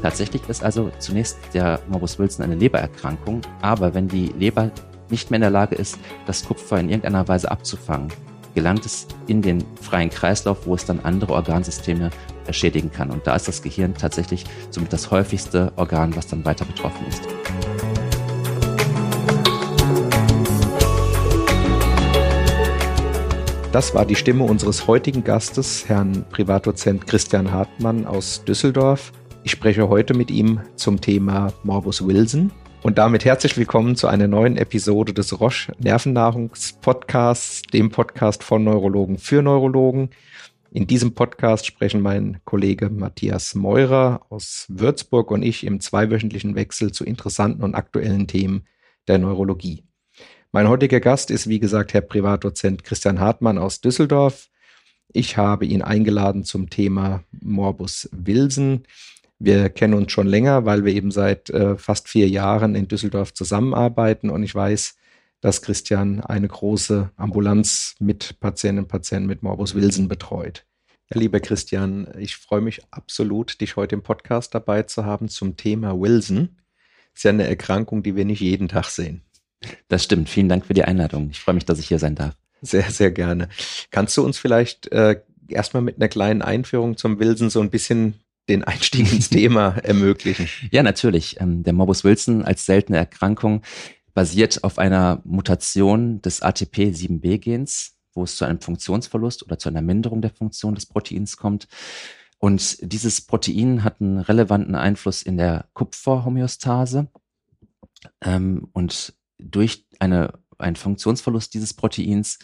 Tatsächlich ist also zunächst der Morbus Wilson eine Lebererkrankung, aber wenn die Leber nicht mehr in der Lage ist, das Kupfer in irgendeiner Weise abzufangen, gelangt es in den freien Kreislauf, wo es dann andere Organsysteme schädigen kann. Und da ist das Gehirn tatsächlich somit das häufigste Organ, was dann weiter betroffen ist. Das war die Stimme unseres heutigen Gastes, Herrn Privatdozent Christian Hartmann aus Düsseldorf. Ich spreche heute mit ihm zum Thema Morbus Wilson. Und damit herzlich willkommen zu einer neuen Episode des Roche Nervennahrungspodcasts, dem Podcast von Neurologen für Neurologen. In diesem Podcast sprechen mein Kollege Matthias Meurer aus Würzburg und ich im zweiwöchentlichen Wechsel zu interessanten und aktuellen Themen der Neurologie. Mein heutiger Gast ist, wie gesagt, Herr Privatdozent Christian Hartmann aus Düsseldorf. Ich habe ihn eingeladen zum Thema Morbus Wilson. Wir kennen uns schon länger, weil wir eben seit fast 4 Jahren in Düsseldorf zusammenarbeiten und ich weiß, dass Christian eine große Ambulanz mit Patientinnen und Patienten mit Morbus Wilson betreut. Ja, lieber Christian, ich freue mich absolut, dich heute im Podcast dabei zu haben zum Thema Wilson. Das ist ja eine Erkrankung, die wir nicht jeden Tag sehen. Das stimmt. Vielen Dank für die Einladung. Ich freue mich, dass ich hier sein darf. Sehr, sehr gerne. Kannst du uns vielleicht erstmal mit einer kleinen Einführung zum Wilson so ein bisschen den Einstieg ins Thema ermöglichen? Ja, natürlich. Der Morbus Wilson als seltene Erkrankung basiert auf einer Mutation des ATP7B-Gens, wo es zu einem Funktionsverlust oder zu einer Minderung der Funktion des Proteins kommt. Und dieses Protein hat einen relevanten Einfluss in der Kupferhomöostase. Und durch einen Funktionsverlust dieses Proteins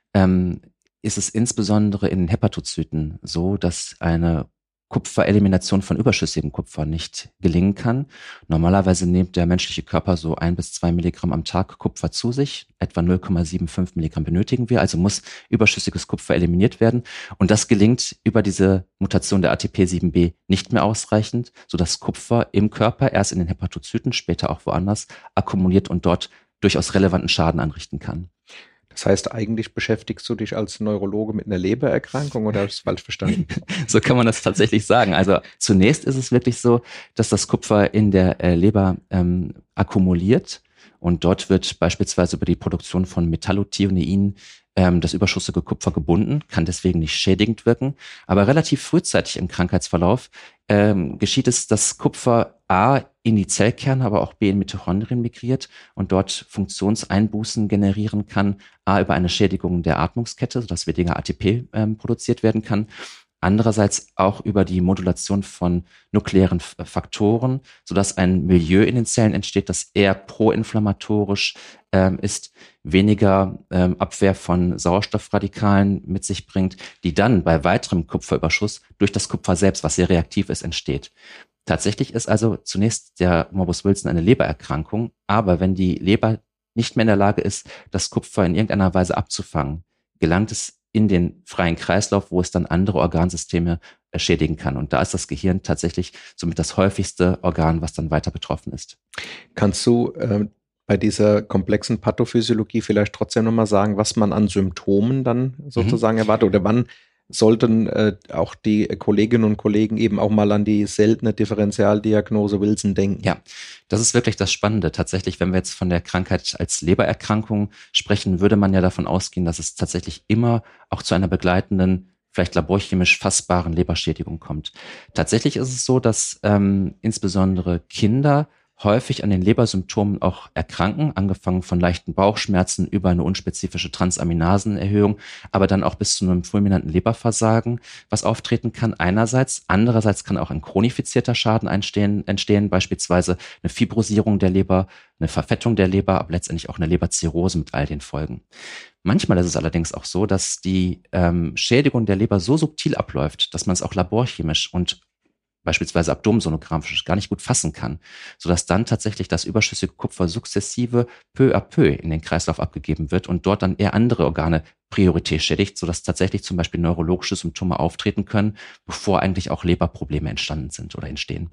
ist es insbesondere in Hepatozyten so, dass eine Kupferelimination von überschüssigem Kupfer nicht gelingen kann. Normalerweise nimmt der menschliche Körper so 1 bis 2 Milligramm am Tag Kupfer zu sich. Etwa 0,75 Milligramm benötigen wir, also muss überschüssiges Kupfer eliminiert werden. Und das gelingt über diese Mutation der ATP7B nicht mehr ausreichend, sodass Kupfer im Körper erst in den Hepatozyten, später auch woanders, akkumuliert und dort durchaus relevanten Schaden anrichten kann. Das heißt, eigentlich beschäftigst du dich als Neurologe mit einer Lebererkrankung oder habe ich es falsch verstanden? So kann man das tatsächlich sagen. Also zunächst ist es wirklich so, dass das Kupfer in der Leber akkumuliert und dort wird beispielsweise über die Produktion von Metallothionein das überschüssige Kupfer gebunden, kann deswegen nicht schädigend wirken. Aber relativ frühzeitig im Krankheitsverlauf geschieht es, dass Kupfer A in die Zellkerne, aber auch B in Mitochondrien migriert und dort Funktionseinbußen generieren kann. A über eine Schädigung der Atmungskette, sodass weniger ATP produziert werden kann. Andererseits auch über die Modulation von nuklearen Faktoren, sodass ein Milieu in den Zellen entsteht, das eher proinflammatorisch ist, weniger Abwehr von Sauerstoffradikalen mit sich bringt, die dann bei weiterem Kupferüberschuss durch das Kupfer selbst, was sehr reaktiv ist, entsteht. Tatsächlich ist also zunächst der Morbus Wilson eine Lebererkrankung, aber wenn die Leber nicht mehr in der Lage ist, das Kupfer in irgendeiner Weise abzufangen, gelangt es in den freien Kreislauf, wo es dann andere Organsysteme schädigen kann. Und da ist das Gehirn tatsächlich somit das häufigste Organ, was dann weiter betroffen ist. Kannst du bei dieser komplexen Pathophysiologie vielleicht trotzdem nochmal sagen, was man an Symptomen dann sozusagen erwartet oder wann sollten auch die Kolleginnen und Kollegen eben auch mal an die seltene Differentialdiagnose Wilson denken? Ja, das ist wirklich das Spannende. Tatsächlich, wenn wir jetzt von der Krankheit als Lebererkrankung sprechen, würde man ja davon ausgehen, dass es tatsächlich immer auch zu einer begleitenden, vielleicht laborchemisch fassbaren Leberschädigung kommt. Tatsächlich ist es so, dass insbesondere Kinder häufig an den Lebersymptomen auch erkranken, angefangen von leichten Bauchschmerzen über eine unspezifische Transaminasenerhöhung, aber dann auch bis zu einem fulminanten Leberversagen, was auftreten kann einerseits. Andererseits kann auch ein chronifizierter Schaden entstehen, beispielsweise eine Fibrosierung der Leber, eine Verfettung der Leber, aber letztendlich auch eine Leberzirrhose mit all den Folgen. Manchmal ist es allerdings auch so, dass die Schädigung der Leber so subtil abläuft, dass man es auch laborchemisch und beispielsweise abdomensonographisch gar nicht gut fassen kann, sodass dann tatsächlich das überschüssige Kupfer sukzessive peu à peu in den Kreislauf abgegeben wird und dort dann eher andere Organe prioritär schädigt, sodass tatsächlich zum Beispiel neurologische Symptome auftreten können, bevor eigentlich auch Leberprobleme entstanden sind oder entstehen.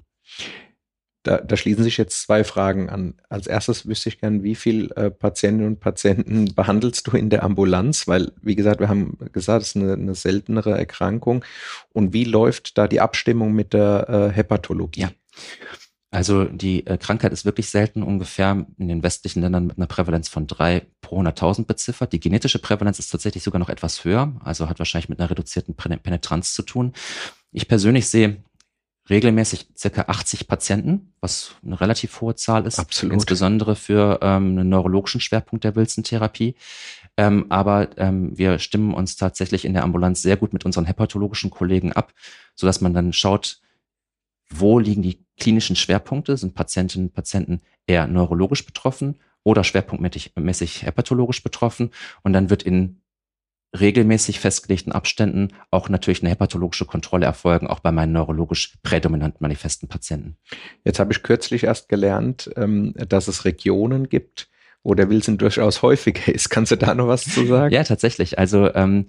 Da schließen sich jetzt 2 Fragen an. Als erstes wüsste ich gern, wie viel Patientinnen und Patienten behandelst du in der Ambulanz? Weil, wie gesagt, wir haben gesagt, es ist eine seltenere Erkrankung. Und wie läuft da die Abstimmung mit der Hepatologie? Ja, Also die Krankheit ist wirklich selten, ungefähr in den westlichen Ländern mit einer Prävalenz von 3 pro 100.000 beziffert. Die genetische Prävalenz ist tatsächlich sogar noch etwas höher, also hat wahrscheinlich mit einer reduzierten Penetranz zu tun. Ich persönlich sehe regelmäßig circa 80 Patienten, was eine relativ hohe Zahl ist. Absolut. Insbesondere für einen neurologischen Schwerpunkt der Wilson-Therapie. Aber wir stimmen uns tatsächlich in der Ambulanz sehr gut mit unseren hepatologischen Kollegen ab, sodass man dann schaut, wo liegen die klinischen Schwerpunkte? Sind Patientinnen und Patienten eher neurologisch betroffen oder schwerpunktmäßig hepatologisch betroffen? Und dann wird in regelmäßig festgelegten Abständen auch natürlich eine hepatologische Kontrolle erfolgen, auch bei meinen neurologisch prädominant manifesten Patienten. Jetzt habe ich kürzlich erst gelernt, dass es Regionen gibt, wo der Wilson durchaus häufiger ist. Kannst du da noch was zu sagen? Ja, tatsächlich. Also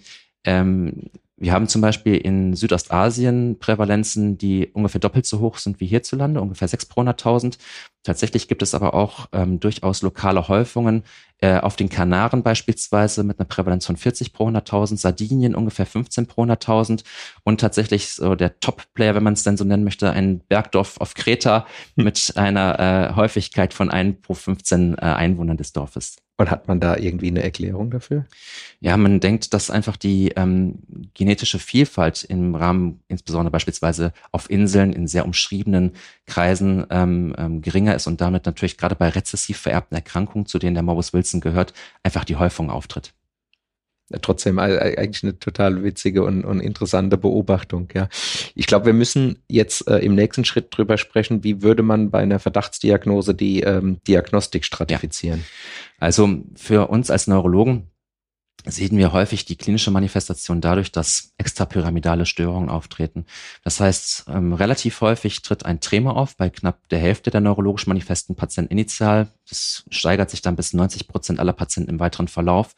wir haben zum Beispiel in Südostasien Prävalenzen, die ungefähr doppelt so hoch sind wie hierzulande, ungefähr 6 pro 100.000. Tatsächlich gibt es aber auch durchaus lokale Häufungen auf den Kanaren beispielsweise mit einer Prävalenz von 40 pro 100.000, Sardinien ungefähr 15 pro 100.000 und tatsächlich so der Top-Player, wenn man es denn so nennen möchte, ein Bergdorf auf Kreta mit einer Häufigkeit von 1 pro 15 Einwohnern des Dorfes. Und hat man da irgendwie eine Erklärung dafür? Ja, man denkt, dass einfach die genetische Vielfalt im Rahmen, insbesondere beispielsweise auf Inseln in sehr umschriebenen Kreisen geringer ist und damit natürlich gerade bei rezessiv vererbten Erkrankungen, zu denen der Morbus Wilson gehört, einfach die Häufung auftritt. Ja, trotzdem eigentlich eine total witzige und interessante Beobachtung. Ja, ich glaube, wir müssen jetzt im nächsten Schritt drüber sprechen, wie würde man bei einer Verdachtsdiagnose die Diagnostik stratifizieren? Ja. Also für uns als Neurologen sehen wir häufig die klinische Manifestation dadurch, dass extrapyramidale Störungen auftreten. Das heißt, relativ häufig tritt ein Tremor auf bei knapp der Hälfte der neurologisch manifesten Patienten initial. Das steigert sich dann bis 90% aller Patienten im weiteren Verlauf.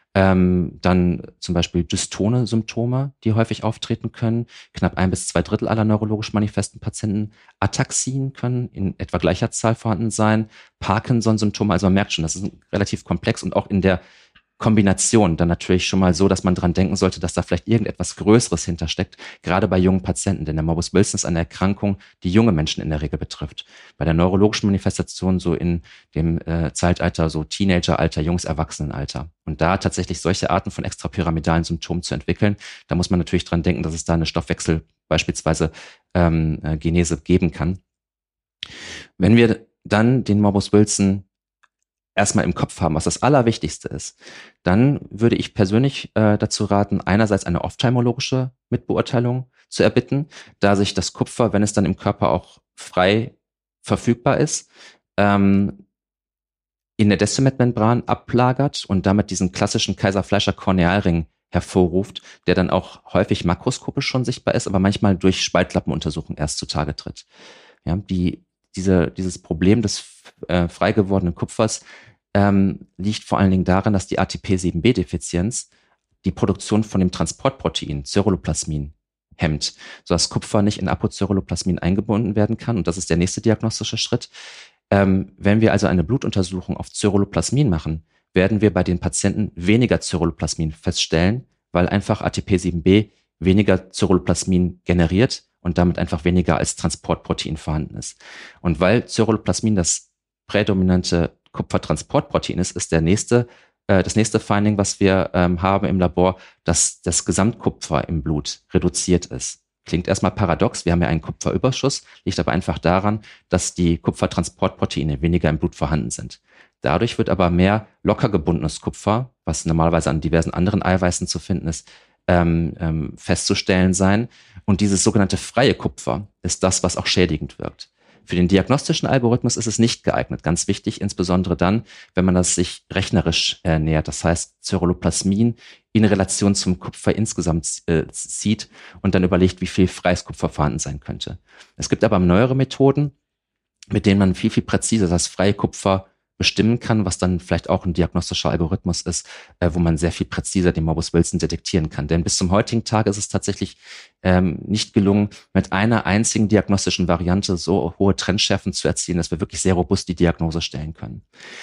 Dann zum Beispiel dystone Symptome, die häufig auftreten können. Knapp 1 bis 2 Drittel aller neurologisch manifesten Patienten. Ataxien können in etwa gleicher Zahl vorhanden sein. Parkinson-Symptome, also man merkt schon, das ist relativ komplex und auch in der Kombination dann natürlich schon mal so, dass man dran denken sollte, dass da vielleicht irgendetwas Größeres hintersteckt, gerade bei jungen Patienten. Denn der Morbus Wilson ist eine Erkrankung, die junge Menschen in der Regel betrifft. Bei der neurologischen Manifestation so in dem Zeitalter, so Teenageralter, junges Erwachsenenalter. Und da tatsächlich solche Arten von extrapyramidalen Symptomen zu entwickeln, da muss man natürlich dran denken, dass es da eine Stoffwechsel beispielsweise Genese geben kann. Wenn wir dann den Morbus Wilson erstmal im Kopf haben, was das Allerwichtigste ist, dann würde ich persönlich dazu raten, einerseits eine ophthalmologische Mitbeurteilung zu erbitten, da sich das Kupfer, wenn es dann im Körper auch frei verfügbar ist, in der Descemet-Membran ablagert und damit diesen klassischen Kaiser-Fleischer-Kornealring hervorruft, der dann auch häufig makroskopisch schon sichtbar ist, aber manchmal durch Spaltlappenuntersuchung erst zutage tritt. Ja, dieses Problem des frei gewordenen Kupfers liegt vor allen Dingen daran, dass die ATP7B-Defizienz die Produktion von dem Transportprotein Ceruloplasmin hemmt, sodass Kupfer nicht in Apoceruloplasmin eingebunden werden kann. Und das ist der nächste diagnostische Schritt. Wenn wir also eine Blutuntersuchung auf Ceruloplasmin machen, werden wir bei den Patienten weniger Ceruloplasmin feststellen, weil einfach ATP7B weniger Ceruloplasmin generiert und damit einfach weniger als Transportprotein vorhanden ist. Und weil Ceruloplasmin das prädominante Kupfertransportprotein ist das nächste Finding, was wir haben im Labor, dass das Gesamtkupfer im Blut reduziert ist. Klingt erstmal paradox, wir haben ja einen Kupferüberschuss, liegt aber einfach daran, dass die Kupfertransportproteine weniger im Blut vorhanden sind. Dadurch wird aber mehr locker gebundenes Kupfer, was normalerweise an diversen anderen Eiweißen zu finden ist, festzustellen sein. Und dieses sogenannte freie Kupfer ist das, was auch schädigend wirkt. Für den diagnostischen Algorithmus ist es nicht geeignet. Ganz wichtig, insbesondere dann, wenn man das sich rechnerisch nähert. Das heißt, Ceruloplasmin in Relation zum Kupfer insgesamt sieht und dann überlegt, wie viel freies Kupfer vorhanden sein könnte. Es gibt aber neuere Methoden, mit denen man viel, viel präziser das freie Kupfer bestimmen kann, was dann vielleicht auch ein diagnostischer Algorithmus ist, wo man sehr viel präziser den Morbus Wilson detektieren kann. Denn bis zum heutigen Tag ist es tatsächlich nicht gelungen, mit einer einzigen diagnostischen Variante so hohe Trendschärfen zu erzielen, dass wir wirklich sehr robust die Diagnose stellen können.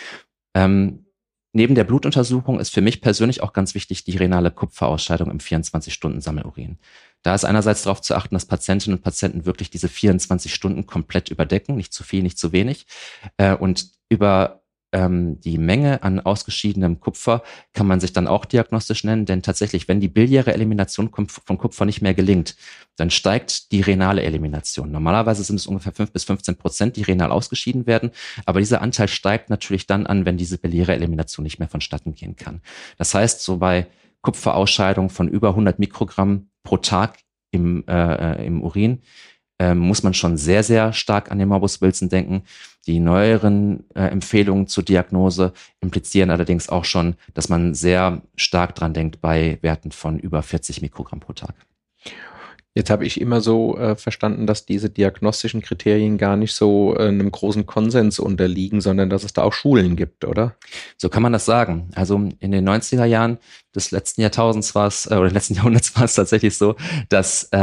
Neben der Blutuntersuchung ist für mich persönlich auch ganz wichtig die renale Kupferausscheidung im 24-Stunden-Sammelurin. Da ist einerseits darauf zu achten, dass Patientinnen und Patienten wirklich diese 24 Stunden komplett überdecken, nicht zu viel, nicht zu wenig. Und über die Menge an ausgeschiedenem Kupfer kann man sich dann auch diagnostisch nennen, denn tatsächlich, wenn die biliäre Elimination von Kupfer nicht mehr gelingt, dann steigt die renale Elimination. Normalerweise sind es ungefähr 5-15%, die renal ausgeschieden werden, aber dieser Anteil steigt natürlich dann an, wenn diese biliäre Elimination nicht mehr vonstatten gehen kann. Das heißt, so bei Kupferausscheidung von über 100 Mikrogramm pro Tag im Urin muss man schon sehr, sehr stark an den Morbus Wilson denken. Die neueren Empfehlungen zur Diagnose implizieren allerdings auch schon, dass man sehr stark dran denkt bei Werten von über 40 Mikrogramm pro Tag. Jetzt habe ich immer so verstanden, dass diese diagnostischen Kriterien gar nicht so einem großen Konsens unterliegen, sondern dass es da auch Schulen gibt, oder? So kann man das sagen. Also in den 90er Jahren des letzten Jahrtausends oder letzten Jahrhunderts war es tatsächlich so, dass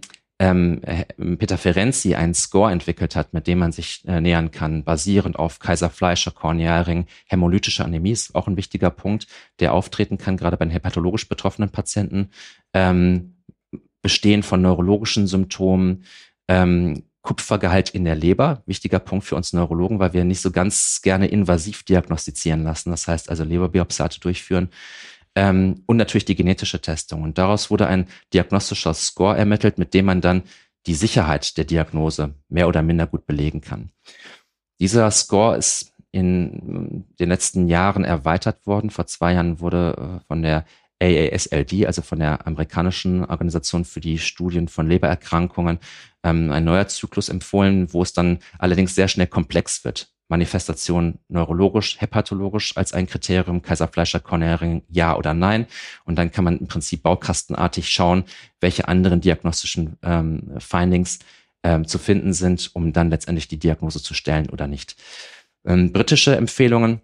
Peter Ferenczi einen Score entwickelt hat, mit dem man sich nähern kann, basierend auf Kaiser-Fleischer, Kornealring, hämolytische Anämie ist auch ein wichtiger Punkt, der auftreten kann, gerade bei den hepatologisch betroffenen Patienten, Bestehen von neurologischen Symptomen, Kupfergehalt in der Leber, wichtiger Punkt für uns Neurologen, weil wir nicht so ganz gerne invasiv diagnostizieren lassen, das heißt also Leberbiopsiate durchführen, und natürlich die genetische Testung. Und daraus wurde ein diagnostischer Score ermittelt, mit dem man dann die Sicherheit der Diagnose mehr oder minder gut belegen kann. Dieser Score ist in den letzten Jahren erweitert worden. Vor 2 Jahren wurde von der AASLD, also von der amerikanischen Organisation für die Studien von Lebererkrankungen, ein neuer Zyklus empfohlen, wo es dann allerdings sehr schnell komplex wird. Manifestation neurologisch, hepatologisch als ein Kriterium, Kaiser-Fleischer, Kornealring, ja oder nein. Und dann kann man im Prinzip baukastenartig schauen, welche anderen diagnostischen Findings zu finden sind, um dann letztendlich die Diagnose zu stellen oder nicht. Britische Empfehlungen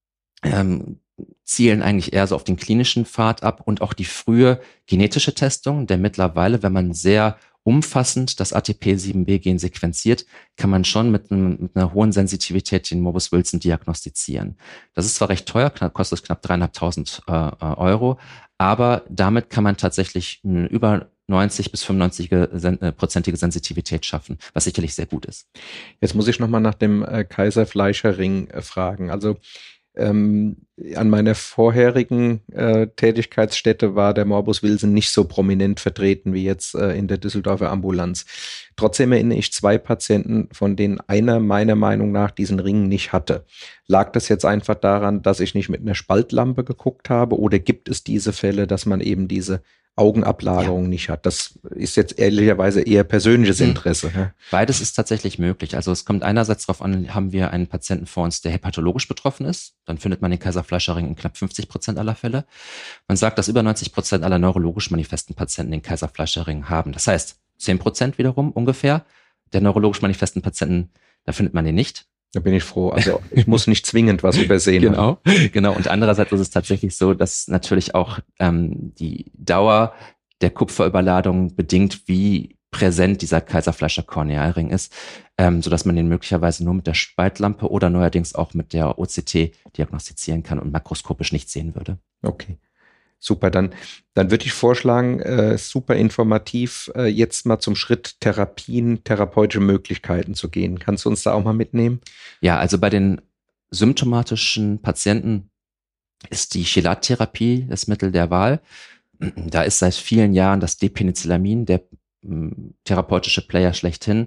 zielen eigentlich eher so auf den klinischen Pfad ab und auch die frühe genetische Testung, denn mittlerweile, wenn man sehr umfassend das ATP7B-Gen sequenziert, kann man schon mit einer hohen Sensitivität den Morbus Wilson diagnostizieren. Das ist zwar recht teuer, kostet knapp 3.500 Euro, aber damit kann man tatsächlich über 90 bis 95-prozentige Sensitivität schaffen, was sicherlich sehr gut ist. Jetzt muss ich nochmal nach dem Kaiser-Fleischer-Ring fragen. Also an meiner vorherigen Tätigkeitsstätte war der Morbus Wilson nicht so prominent vertreten wie jetzt in der Düsseldorfer Ambulanz. Trotzdem erinnere ich 2 Patienten, von denen einer meiner Meinung nach diesen Ring nicht hatte. Lag das jetzt einfach daran, dass ich nicht mit einer Spaltlampe geguckt habe, oder gibt es diese Fälle, dass man eben diese Augenablagerung nicht hat? Das ist jetzt ehrlicherweise eher persönliches Interesse. Ja. Beides ist tatsächlich möglich. Also es kommt einerseits darauf an, haben wir einen Patienten vor uns, der hepatologisch betroffen ist, dann findet man den Kaiser-Fleischer-Ring in knapp 50% aller Fälle. Man sagt, dass über 90% aller neurologisch manifesten Patienten den Kaiser-Fleischer-Ring haben. Das heißt, 10% wiederum ungefähr der neurologisch manifesten Patienten, da findet man den nicht. Da bin ich froh. Also ich muss nicht zwingend was übersehen. Genau. Und andererseits ist es tatsächlich so, dass natürlich auch die Dauer der Kupferüberladung bedingt, wie präsent dieser Kaiser-Fleischer Kornealring ist, sodass man den möglicherweise nur mit der Spaltlampe oder neuerdings auch mit der OCT diagnostizieren kann und makroskopisch nicht sehen würde. Okay. Super, dann würde ich vorschlagen, super informativ, jetzt mal zum Schritt Therapien, therapeutische Möglichkeiten zu gehen. Kannst du uns da auch mal mitnehmen? Ja, also bei den symptomatischen Patienten ist die Chelattherapie das Mittel der Wahl. Da ist seit vielen Jahren das Depenicillamine der therapeutische Player schlechthin,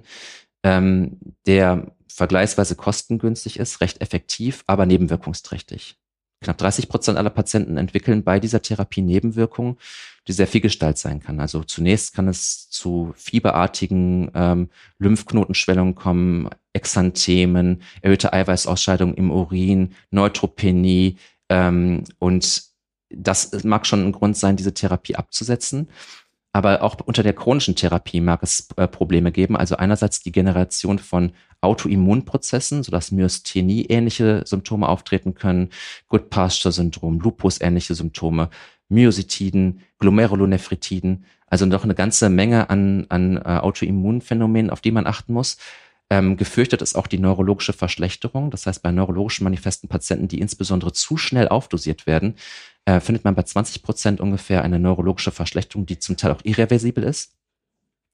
der vergleichsweise kostengünstig ist, recht effektiv, aber nebenwirkungsträchtig. Knapp 30% aller Patienten entwickeln bei dieser Therapie Nebenwirkungen, die sehr vielgestalt sein kann. Also zunächst kann es zu fieberartigen Lymphknotenschwellungen kommen, Exanthemen, erhöhte Eiweißausscheidung im Urin, Neutropenie, und das mag schon ein Grund sein, diese Therapie abzusetzen. Aber auch unter der chronischen Therapie mag es Probleme geben. Also einerseits die Generation von Autoimmunprozessen, sodass Myasthenie-ähnliche Symptome auftreten können, Goodpasture-Syndrom, Lupus-ähnliche Symptome, Myositiden, Glomerulonephritiden, also noch eine ganze Menge an Autoimmunphänomenen, auf die man achten muss. Gefürchtet ist auch die neurologische Verschlechterung. Das heißt, bei neurologischen manifesten Patienten, die insbesondere zu schnell aufdosiert werden, findet man bei 20% ungefähr eine neurologische Verschlechterung, die zum Teil auch irreversibel ist.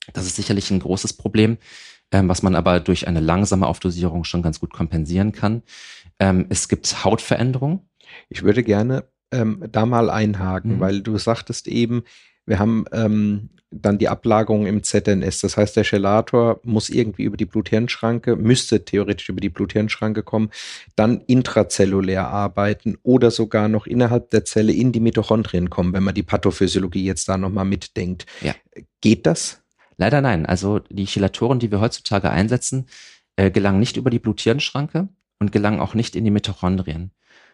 Das ist sicherlich ein großes Problem, was man aber durch eine langsame Aufdosierung schon ganz gut kompensieren kann. Es gibt Hautveränderungen. Ich würde gerne da mal einhaken, weil du sagtest eben, wir haben dann die Ablagerung im ZNS. Das heißt, der Chelator muss irgendwie über die Blut-Hirn-Schranke, müsste theoretisch über die Blut-Hirn-Schranke kommen, dann intrazellulär arbeiten oder sogar noch innerhalb der Zelle in die Mitochondrien kommen, wenn man die Pathophysiologie jetzt da nochmal mitdenkt. Ja. Geht das? Leider nein. Also die Chelatoren, die wir heutzutage einsetzen, gelangen nicht über die Blut-Hirn-Schranke und gelangen auch nicht in die Mitochondrien.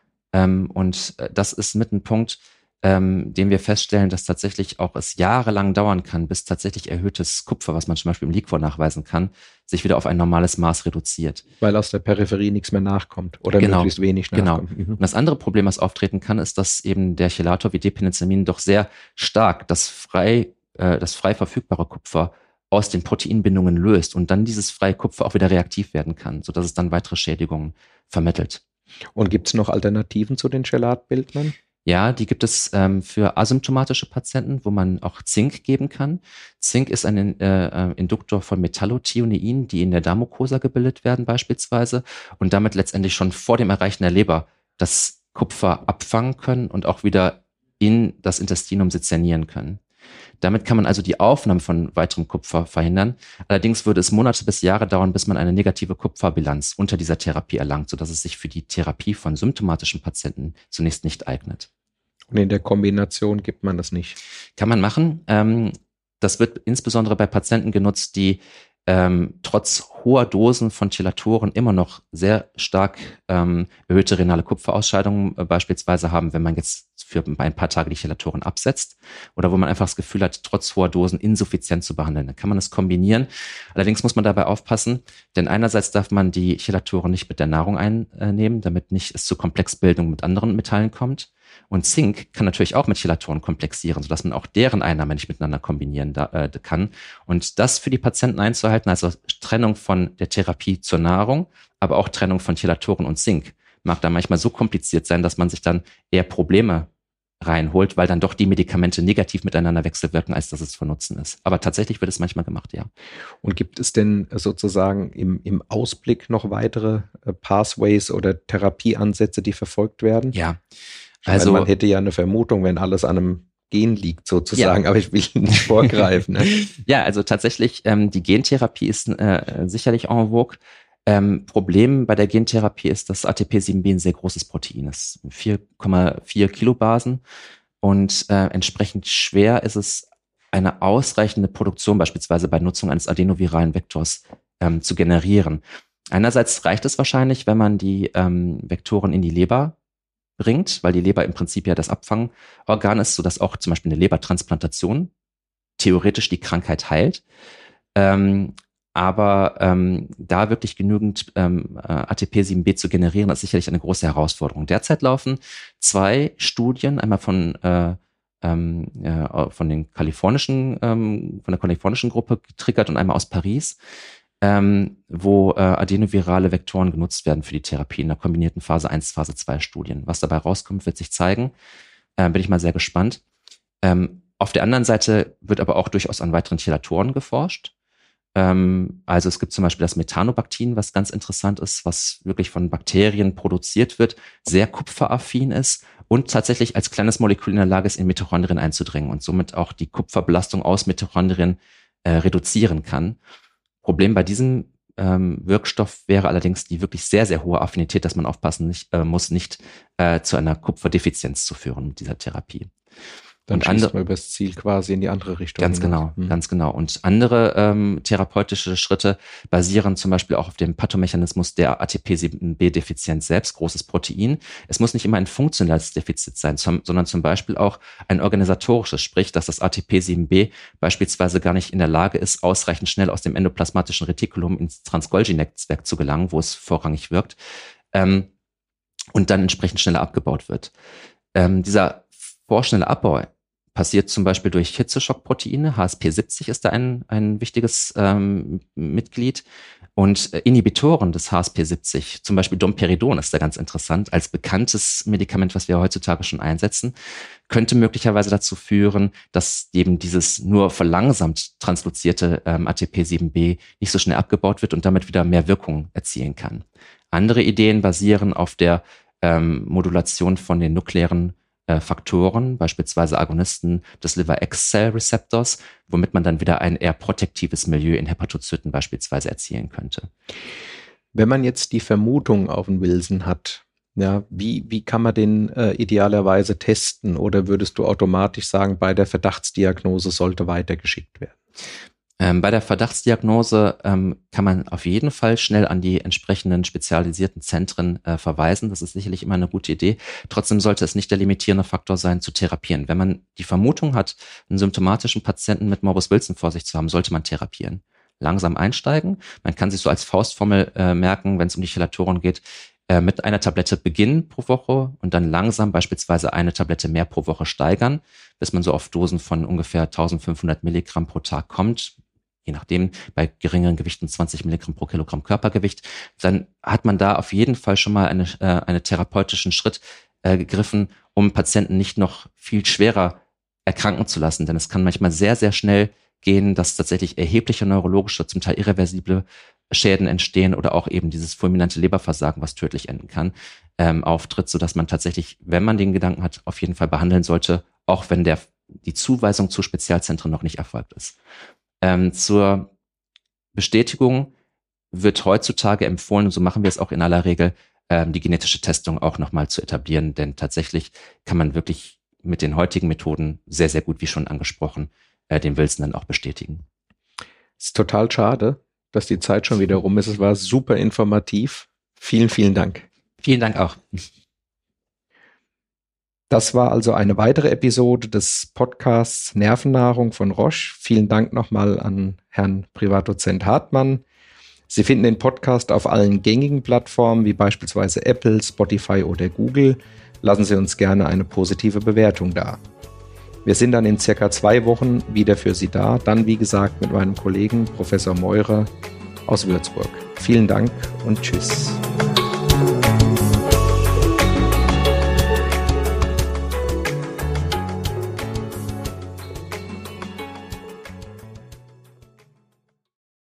Und das ist mit ein Punkt, den wir feststellen, dass tatsächlich auch es jahrelang dauern kann, bis tatsächlich erhöhtes Kupfer, was man zum Beispiel im Liquor nachweisen kann, sich wieder auf ein normales Maß reduziert. Weil aus der Peripherie nichts mehr nachkommt oder möglichst wenig nachkommt. Genau. Und das andere Problem, was auftreten kann, ist, dass eben der Chelator wie D-Penicillin doch sehr stark das frei verfügbare Kupfer aus den Proteinbindungen löst und dann dieses freie Kupfer auch wieder reaktiv werden kann, sodass es dann weitere Schädigungen vermittelt. Und gibt es noch Alternativen zu den Chelatbildnern? Ja, die gibt es für asymptomatische Patienten, wo man auch Zink geben kann. Zink ist ein Induktor von Metallothionein, die in der Darmmucosa gebildet werden beispielsweise und damit letztendlich schon vor dem Erreichen der Leber das Kupfer abfangen können und auch wieder in das Intestinum sezernieren können. Damit kann man also die Aufnahme von weiterem Kupfer verhindern. Allerdings würde es Monate bis Jahre dauern, bis man eine negative Kupferbilanz unter dieser Therapie erlangt, sodass es sich für die Therapie von symptomatischen Patienten zunächst nicht eignet. Und in der Kombination gibt man das nicht? Kann man machen. Das wird insbesondere bei Patienten genutzt, die trotz hoher Dosen von Chelatoren immer noch sehr stark erhöhte renale Kupferausscheidungen beispielsweise haben, wenn man jetzt für ein paar Tage die Chelatoren absetzt oder wo man einfach das Gefühl hat, trotz hoher Dosen insuffizient zu behandeln. Dann kann man es kombinieren. Allerdings muss man dabei aufpassen, denn einerseits darf man die Chelatoren nicht mit der Nahrung einnehmen, damit nicht es zu Komplexbildung mit anderen Metallen kommt. Und Zink kann natürlich auch mit Chelatoren komplexieren, sodass man auch deren Einnahme nicht miteinander kombinieren kann. Und das für die Patienten einzuhalten, also Trennung von der Therapie zur Nahrung, aber auch Trennung von Chelatoren und Zink, mag da manchmal so kompliziert sein, dass man sich dann eher Probleme reinholt, weil dann doch die Medikamente negativ miteinander wechselwirken, als dass es von Nutzen ist. Aber tatsächlich wird es manchmal gemacht, ja. Und gibt es denn sozusagen im Ausblick noch weitere Pathways oder Therapieansätze, die verfolgt werden? Ja. Also man hätte ja eine Vermutung, wenn alles an einem Gen liegt sozusagen, ja. Aber ich will nicht vorgreifen. Ne? Ja, also tatsächlich, die Gentherapie ist sicherlich en vogue. Problem bei der Gentherapie ist, dass ATP7B ein sehr großes Protein ist. 4,4 Kilobasen und entsprechend schwer ist es, eine ausreichende Produktion beispielsweise bei Nutzung eines adenoviralen Vektors zu generieren. Einerseits reicht es wahrscheinlich, wenn man die Vektoren in die Leber bringt, weil die Leber im Prinzip ja das Abfangorgan ist, sodass auch zum Beispiel eine Lebertransplantation theoretisch die Krankheit heilt. Aber da wirklich genügend ATP7B zu generieren, ist sicherlich eine große Herausforderung. Derzeit laufen 2 Studien, einmal von der kalifornischen Gruppe getriggert und einmal aus Paris, wo adenovirale Vektoren genutzt werden für die Therapie in der kombinierten Phase 1, Phase 2 Studien. Was dabei rauskommt, wird sich zeigen. Bin ich mal sehr gespannt. Auf der anderen Seite wird aber auch durchaus an weiteren Chelatoren geforscht. Also es gibt zum Beispiel das Methanobaktin, was ganz interessant ist, was wirklich von Bakterien produziert wird, sehr kupferaffin ist und tatsächlich als kleines Molekül in der Lage ist, in Mitochondrien einzudringen und somit auch die Kupferbelastung aus Mitochondrien reduzieren kann. Problem bei diesem Wirkstoff wäre allerdings die wirklich sehr, sehr hohe Affinität, dass man aufpassen muss, nicht zu einer Kupferdefizienz zu führen mit dieser Therapie. Dann schießt man übers Ziel quasi in die andere Richtung. Ganz genau, ganz genau. Und andere therapeutische Schritte basieren zum Beispiel auch auf dem Pathomechanismus der ATP7B-Defizienz selbst, großes Protein. Es muss nicht immer ein funktionales Defizit sein, sondern zum Beispiel auch ein organisatorisches, sprich, dass das ATP7B beispielsweise gar nicht in der Lage ist, ausreichend schnell aus dem endoplasmatischen Retikulum ins Trans-Golgi-Netzwerk zu gelangen, wo es vorrangig wirkt, und dann entsprechend schneller abgebaut wird. Dieser vorschnelle Abbau passiert zum Beispiel durch Hitzeschockproteine. HSP70 ist da ein wichtiges Mitglied. Und Inhibitoren des HSP70, zum Beispiel Domperidon ist da ganz interessant, als bekanntes Medikament, was wir heutzutage schon einsetzen, könnte möglicherweise dazu führen, dass eben dieses nur verlangsamt translozierte ATP7B nicht so schnell abgebaut wird und damit wieder mehr Wirkung erzielen kann. Andere Ideen basieren auf der Modulation von den nuklearen Faktoren, beispielsweise Agonisten des Liver-X-Cell-Rezeptors, womit man dann wieder ein eher protektives Milieu in Hepatozyten beispielsweise erzielen könnte. Wenn man jetzt die Vermutung auf einen Wilson hat, ja, wie kann man den idealerweise testen? Oder würdest du automatisch sagen, bei der Verdachtsdiagnose sollte weitergeschickt werden? Bei der Verdachtsdiagnose kann man auf jeden Fall schnell an die entsprechenden spezialisierten Zentren verweisen. Das ist sicherlich immer eine gute Idee. Trotzdem sollte es nicht der limitierende Faktor sein, zu therapieren. Wenn man die Vermutung hat, einen symptomatischen Patienten mit Morbus Wilson vor sich zu haben, sollte man therapieren. Langsam einsteigen. Man kann sich so als Faustformel merken, wenn es um die Chelatoren geht, mit einer Tablette beginnen pro Woche und dann langsam beispielsweise eine Tablette mehr pro Woche steigern, bis man so auf Dosen von ungefähr 1500 Milligramm pro Tag kommt. Je nachdem, bei geringeren Gewichten 20 Milligramm pro Kilogramm Körpergewicht, dann hat man da auf jeden Fall schon mal einen therapeutischen Schritt gegriffen, um Patienten nicht noch viel schwerer erkranken zu lassen. Denn es kann manchmal sehr, sehr schnell gehen, dass tatsächlich erhebliche neurologische, zum Teil irreversible Schäden entstehen oder auch eben dieses fulminante Leberversagen, was tödlich enden kann, auftritt, sodass man tatsächlich, wenn man den Gedanken hat, auf jeden Fall behandeln sollte, auch wenn die Zuweisung zu Spezialzentren noch nicht erfolgt ist. Zur Bestätigung wird heutzutage empfohlen, und so machen wir es auch in aller Regel, die genetische Testung auch nochmal zu etablieren, denn tatsächlich kann man wirklich mit den heutigen Methoden sehr, sehr gut, wie schon angesprochen, den Wilson dann auch bestätigen. Es ist total schade, dass die Zeit schon wieder rum ist. Es war super informativ. Vielen, vielen Dank. Vielen Dank auch. Das war also eine weitere Episode des Podcasts Nervennahrung von Roche. Vielen Dank nochmal an Herrn Privatdozent Hartmann. Sie finden den Podcast auf allen gängigen Plattformen, wie beispielsweise Apple, Spotify oder Google. Lassen Sie uns gerne eine positive Bewertung da. Wir sind dann in circa 2 Wochen wieder für Sie da. Dann, wie gesagt, mit meinem Kollegen Professor Meurer aus Würzburg. Vielen Dank und tschüss.